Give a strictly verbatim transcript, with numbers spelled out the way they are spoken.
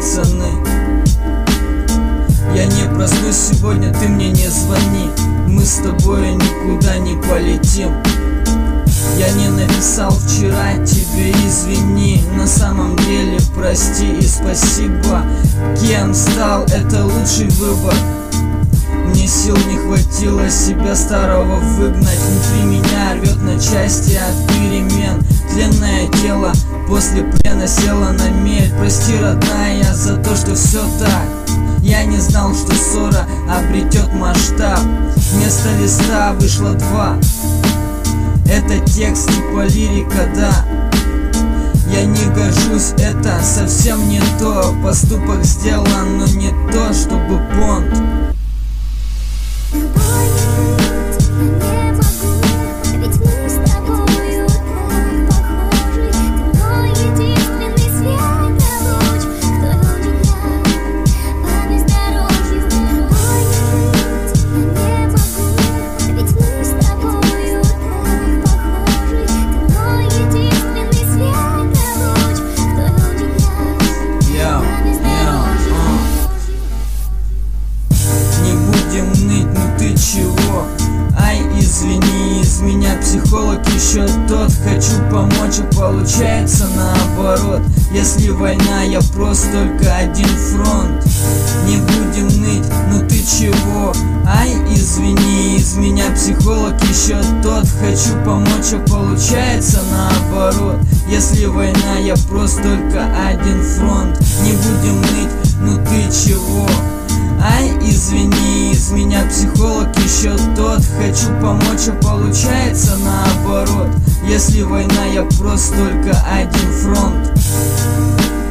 пацаны. Я не проснусь сегодня, ты мне не звони. Мы с тобой никуда не полетим. Я не написал вчера тебе, извини. На самом деле прости и спасибо. Кем стал, это лучший выбор. Мне сил не хватило себя старого выгнать. Внутри меня рвет на части от перемен. Тленное тело после плена село на мель. Прости, родная, за то, что все так. Я не знал, что ссора обретет масштаб. Вместо листа вышло два. Это текст типа лирика, да. Я не горжусь, это совсем не то. Поступок сделан, но не то, чтобы понт. Чего? Ай, извини, из меня психолог еще тот. Хочу помочь, а получается наоборот. Если война, я просто только один фронт. Не будем ныть, ну ты чего? Ай, извини, из меня психолог еще тот. Хочу помочь, а получается наоборот. Если война, я просто только один фронт. Не будем ныть, ну ты чего? Ай, извини, из меня психолог еще тот. Хочу помочь, а получается наоборот. Если война, я просто только один фронт.